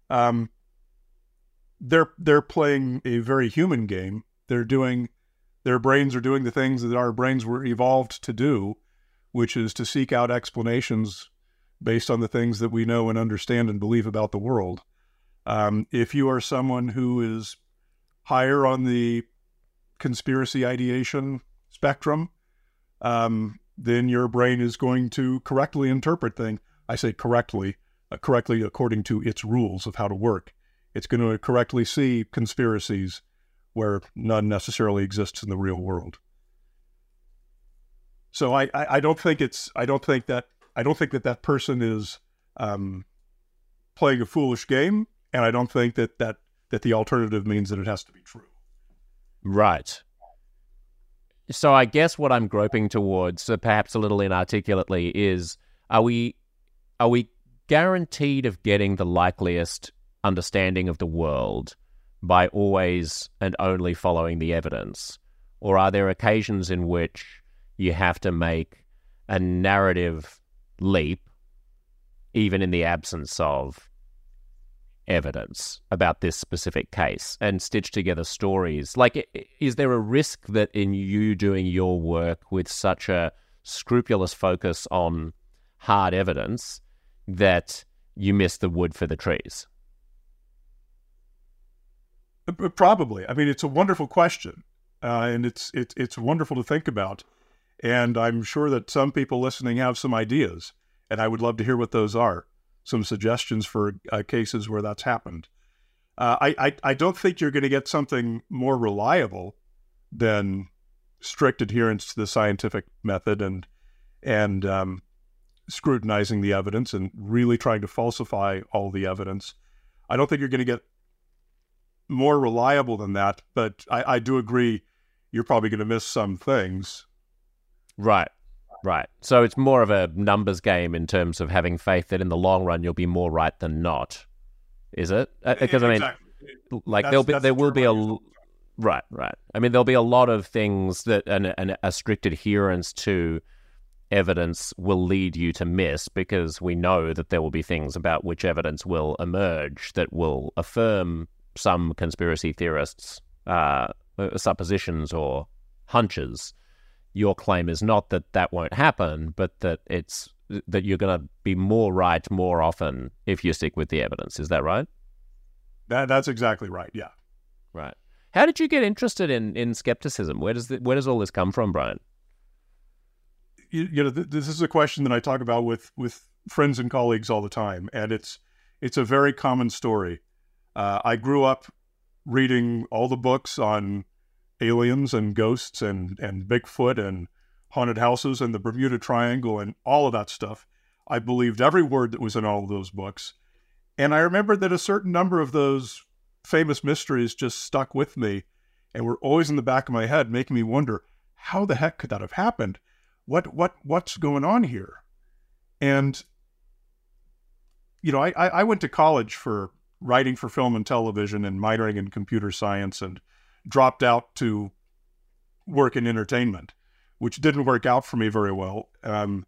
They're playing a very human game. Their brains are doing the things that our brains were evolved to do, which is to seek out explanations based on the things that we know and understand and believe about the world. If you are someone who is higher on the conspiracy ideation spectrum, then your brain is going to correctly interpret things. I say correctly according to its rules of how to work. It's going to correctly see conspiracies where none necessarily exists in the real world. So I don't think that person is playing a foolish game, and I don't think that the alternative means that it has to be true. Right. So I guess what I'm groping towards, perhaps a little inarticulately, is are we guaranteed of getting the likeliest understanding of the world by always and only following the evidence? Or are there occasions in which you have to make a narrative leap, even in the absence of evidence about this specific case, and stitch together stories? Like, is there a risk that in you doing your work with such a scrupulous focus on hard evidence that you miss the wood for the trees? Probably. I mean, it's a wonderful question, and it's wonderful to think about. And I'm sure that some people listening have some ideas, and I would love to hear what those are. Some suggestions for cases where that's happened. I don't think you're going to get something more reliable than strict adherence to the scientific method and scrutinizing the evidence and really trying to falsify all the evidence. I don't think you're going to get more reliable than that, but I do agree you're probably going to miss some things. Right. So it's more of a numbers game in terms of having faith that in the long run you'll be more right than not, is it? Because I mean, like there will be a right. I mean, there'll be a lot of things that a strict adherence to evidence will lead you to miss, because we know that there will be things about which evidence will emerge that will affirm some conspiracy theorists' suppositions or hunches. Your claim is not that that won't happen, but that that you're going to be more right more often if you stick with the evidence. Is that right? That's exactly right. Yeah. Right. How did you get interested in skepticism? Where does all this come from, Brian? You know, this is a question that I talk about with friends and colleagues all the time, and it's a very common story. I grew up reading all the books on aliens and ghosts and Bigfoot and haunted houses and the Bermuda Triangle and all of that stuff. I believed every word that was in all of those books. And I remember that a certain number of those famous mysteries just stuck with me and were always in the back of my head, making me wonder, how the heck could that have happened? What's going on here? And, you know, I went to college for writing for film and television and minoring in computer science, and dropped out to work in entertainment, which didn't work out for me very well. And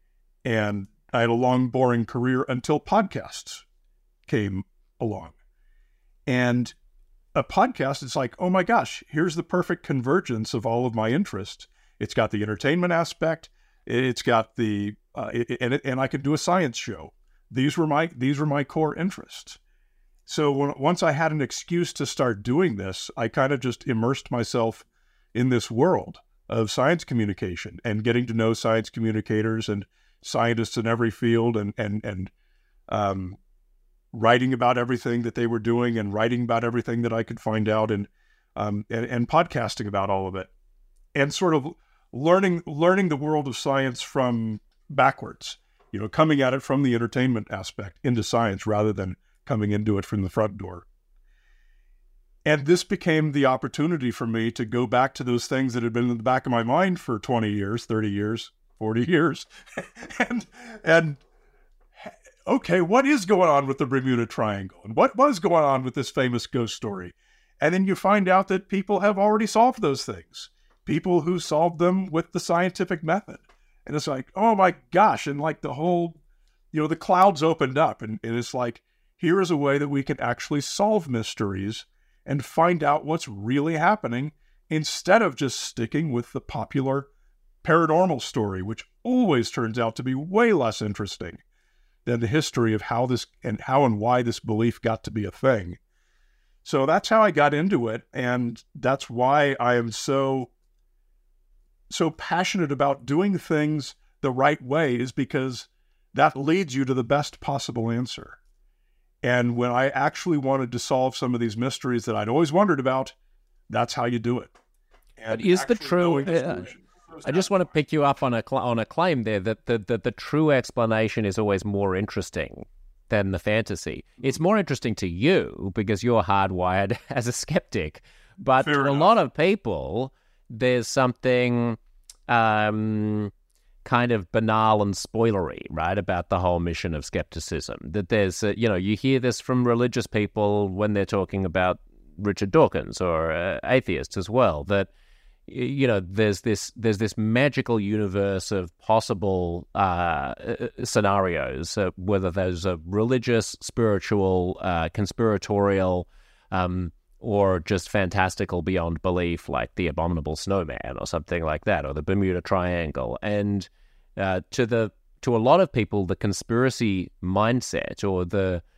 I had a long, boring career until podcasts came along. And a podcast is like, oh my gosh, here's the perfect convergence of all of my interests. It's got the entertainment aspect. It's got the, and I could do a science show. These were my core interests. So once I had an excuse to start doing this, I kind of just immersed myself in this world of science communication and getting to know science communicators and scientists in every field, and writing about everything that they were doing and writing about everything that I could find out, and podcasting about all of it, and sort of learning the world of science from backwards, you know, coming at it from the entertainment aspect into science rather than coming into it from the front door. And this became the opportunity for me to go back to those things that had been in the back of my mind for 20 years, 30 years, 40 years. and okay, what is going on with the Bermuda Triangle? And what was going on with this famous ghost story? And then you find out that people have already solved those things. People who solved them with the scientific method. And it's like, oh my gosh. And like the whole, you know, the clouds opened up, and it's like, here is a way that we can actually solve mysteries and find out what's really happening, instead of just sticking with the popular paranormal story, which always turns out to be way less interesting than the history of how and why this belief got to be a thing. So that's how I got into it, and that's why I am so passionate about doing things the right way, is because that leads you to the best possible answer. And when I actually wanted to solve some of these mysteries that I'd always wondered about, that's how you do it. And but is the true? I just want to pick you up on a claim there that the true explanation is always more interesting than the fantasy. It's more interesting to you because you're hardwired as a skeptic, but to a lot of people, there's something kind of banal and spoilery, right, about the whole mission of skepticism. That there's, you hear this from religious people when they're talking about Richard Dawkins or atheists as well, that there's this magical universe of possible scenarios, whether those are religious, spiritual, conspiratorial, or just fantastical beyond belief, like the Abominable Snowman or something like that, or the Bermuda Triangle. And to a lot of people, the conspiracy mindset, or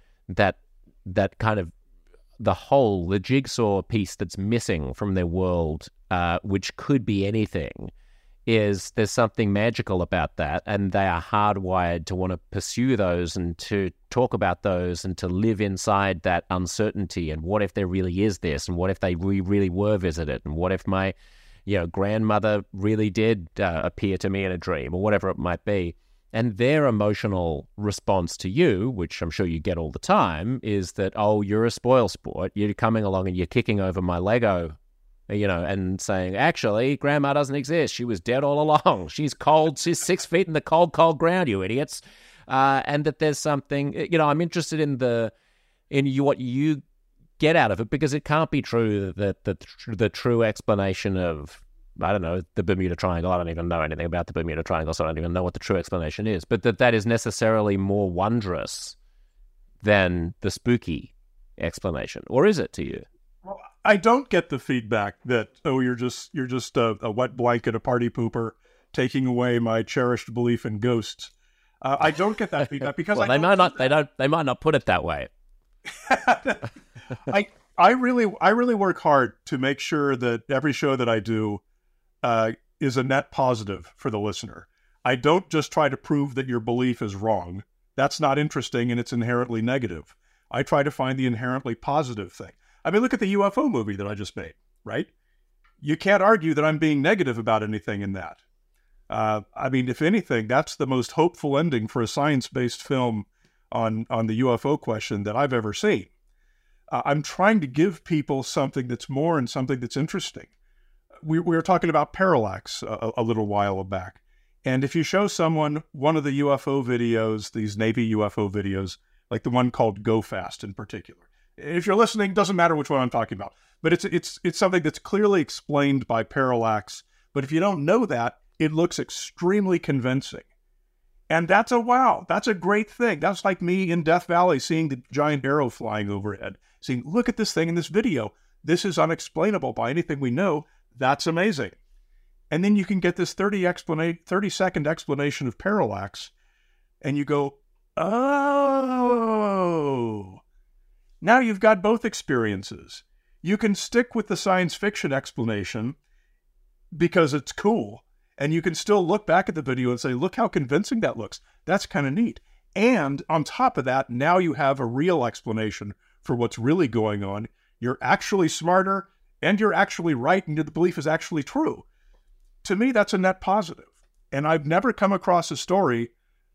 that kind of the jigsaw piece that's missing from their world, which could be anything, is there's something magical about that, and they are hardwired to want to pursue those and to talk about those and to live inside that uncertainty. And what if there really is this? And what if we really were visited? And what if my grandmother really did appear to me in a dream, or whatever it might be? And their emotional response to you, which I'm sure you get all the time, is that, oh, you're a spoilsport. You're coming along and you're kicking over my Lego, and saying, actually, Grandma doesn't exist. She was dead all along. She's cold. She's 6 feet in the cold, cold ground, you idiots. And that there's something, I'm interested in what you get out of it, because it can't be true that the true explanation of, I don't know, the Bermuda Triangle. I don't even know anything about the Bermuda Triangle, so I don't even know what the true explanation is. But that is necessarily more wondrous than the spooky explanation. Or is it to you? Well, I don't get the feedback that, oh, you're just a wet blanket, a party pooper, taking away my cherished belief in ghosts. I don't get that feedback because they might not put it that way. I really work hard to make sure that every show that I do is a net positive for the listener. I don't just try to prove that your belief is wrong. That's not interesting, and it's inherently negative. I try to find the inherently positive thing. I mean, look at the UFO movie that I just made, right? You can't argue that I'm being negative about anything in that. I mean, if anything, that's the most hopeful ending for a science-based film on the UFO question that I've ever seen. I'm trying to give people something that's more and something that's interesting. We were talking about parallax a little while back. And if you show someone one of the UFO videos, these Navy UFO videos, like the one called Go Fast in particular, if you're listening, doesn't matter which one I'm talking about, but it's something that's clearly explained by parallax. But if you don't know that, it looks extremely convincing. And that's a great thing. That's like me in Death Valley seeing the giant arrow flying overhead, saying, look at this thing in this video. This is unexplainable by anything we know. That's amazing. And then you can get this 30-second explanation of parallax, and you go, oh, now you've got both experiences. You can stick with the science fiction explanation because it's cool, and you can still look back at the video and say, look how convincing that looks. That's kind of neat. And on top of that, now you have a real explanation for what's really going on. You're actually smarter, and you're actually right, and the belief is actually true. To me, that's a net positive. And I've never come across a story,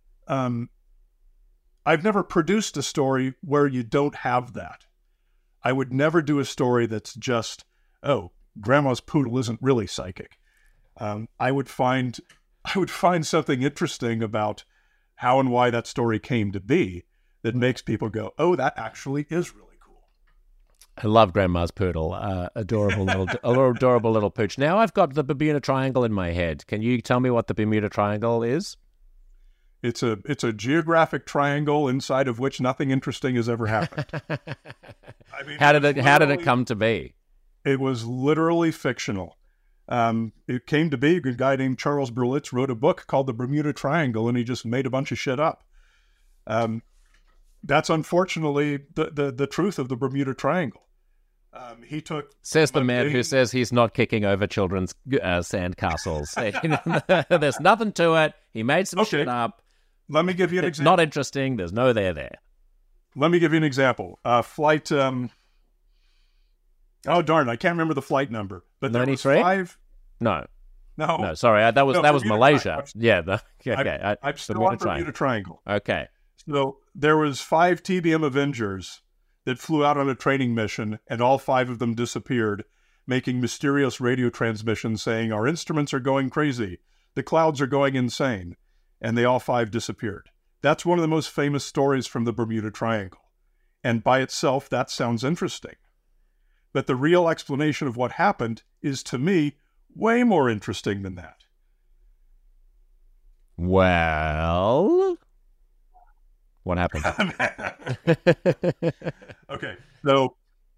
I've never produced a story where you don't have that. I would never do a story that's just, oh, Grandma's poodle isn't really psychic. I would find something interesting about how and why that story came to be that makes people go, oh, that actually is really cool. I love Grandma's poodle, adorable little pooch. Now I've got the Bermuda Triangle in my head. Can you tell me what the Bermuda Triangle is? It's a geographic triangle inside of which nothing interesting has ever happened. I mean, how did it come to be? It was literally fictional. It came to be, a guy named Charles Berlitz wrote a book called The Bermuda Triangle, and he just made a bunch of shit up. That's unfortunately the truth of the Bermuda Triangle. He took... Says the man who says he's not kicking over children's sandcastles. There's nothing to it. He made some shit up. Let me give you an It's example. not interesting. There's no there. Let me give you an example. Flight... oh, darn, I can't remember the flight number. But 93? there was 5... No, No. sorry. That was Bermuda Malaysia. Triangle. Okay. I'm still on Bermuda Triangle. Okay. So there was 5 TBM Avengers that flew out on a training mission, and all 5 of them disappeared, making mysterious radio transmissions saying, our instruments are going crazy, the clouds are going insane, and they all 5 disappeared. That's one of the most famous stories from the Bermuda Triangle. And by itself, that sounds interesting. But the real explanation of what happened is, to me, way more interesting than that. Well, what happened? Okay, so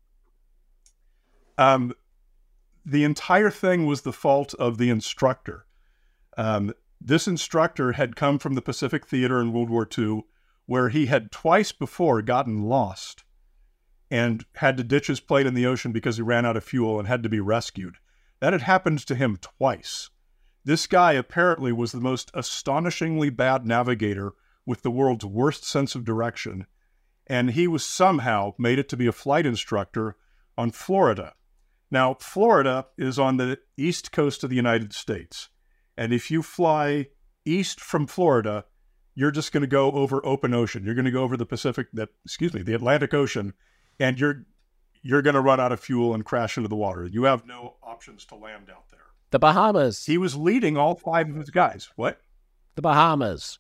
the entire thing was the fault of the instructor. This instructor had come from the Pacific Theater in World War II, where he had twice before gotten lost and had to ditch his plane in the ocean because he ran out of fuel and had to be rescued. That had happened to him twice. This guy apparently was the most astonishingly bad navigator with the world's worst sense of direction, and he was somehow made it to be a flight instructor on Florida. Now, Florida is on the east coast of the United States, and if you fly east from Florida, you're just going to go over open ocean. You're going to go over the the Atlantic Ocean, and you're going to run out of fuel and crash into the water. You have no options to land out there. The Bahamas. He was leading all 5 of his guys. What? The Bahamas.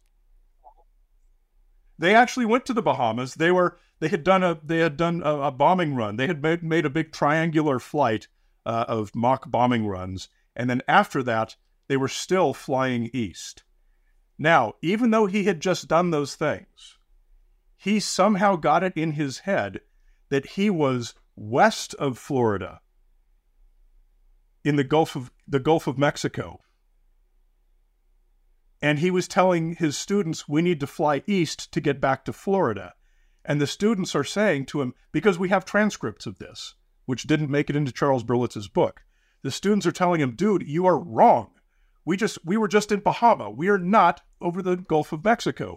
They actually went to the Bahamas. They had done a bombing run. They had made a big triangular flight of mock bombing runs, and then after that, they were still flying east. Now, even though he had just done those things, he somehow got it in his head that he was west of Florida, in the Gulf of Mexico. And he was telling his students, we need to fly east to get back to Florida. And the students are saying to him, because we have transcripts of this, which didn't make it into Charles Berlitz's book, the students are telling him, dude, you are wrong. We were just in Bahama. We are not over the Gulf of Mexico.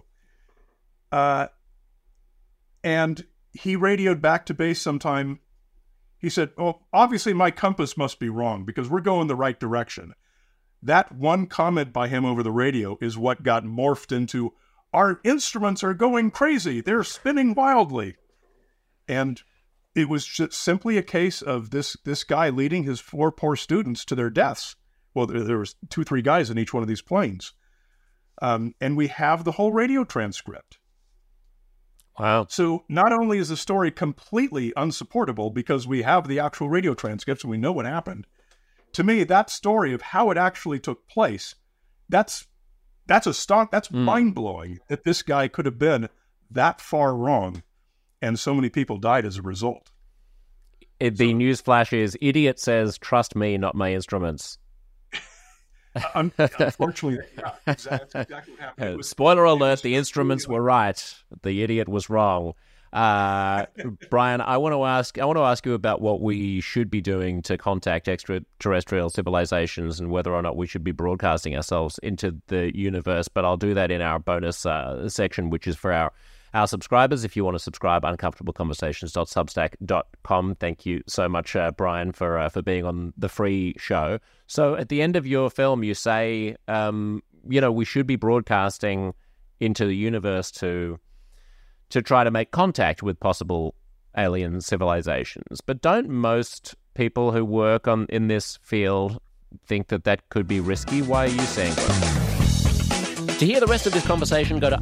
And he radioed back to base sometime. He said, oh, obviously my compass must be wrong because we're going the right direction. That one comment by him over the radio is what got morphed into, our instruments are going crazy. They're spinning wildly. And it was just simply a case of this guy leading his 4 poor students to their deaths. Well, there was 2-3 guys in each one of these planes. And we have the whole radio transcript. Wow. So not only is the story completely unsupportable because we have the actual radio transcripts and we know what happened, to me, that story of how it actually took place, that's mind-blowing that this guy could have been that far wrong and so many people died as a result. The news flash is, idiot says, trust me, not my instruments. Unfortunately, yeah, that's exactly what happened. Spoiler alert, the instruments were right. The idiot was wrong. Brian, I want to ask you about what we should be doing to contact extraterrestrial civilizations and whether or not we should be broadcasting ourselves into the universe. But I'll do that in our bonus section, which is for our subscribers. If you want to subscribe, uncomfortableconversations.substack.com. Thank you so much, Brian, for being on the free show. So at the end of your film, you say, we should be broadcasting into the universe to try to make contact with possible alien civilizations. But don't most people who work in this field think that could be risky? Why are you saying that? To hear the rest of this conversation, go to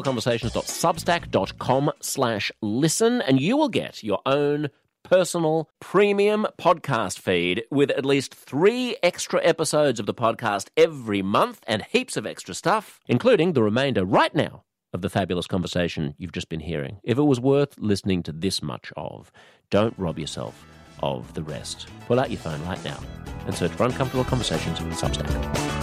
uncomfortableconversations.substack.com/listen, and you will get your own personal premium podcast feed with at least 3 extra episodes of the podcast every month and heaps of extra stuff, including the remainder right now of the fabulous conversation you've just been hearing. If it was worth listening to this much of, don't rob yourself of the rest. Pull out your phone right now and search for Uncomfortable Conversations on Substack.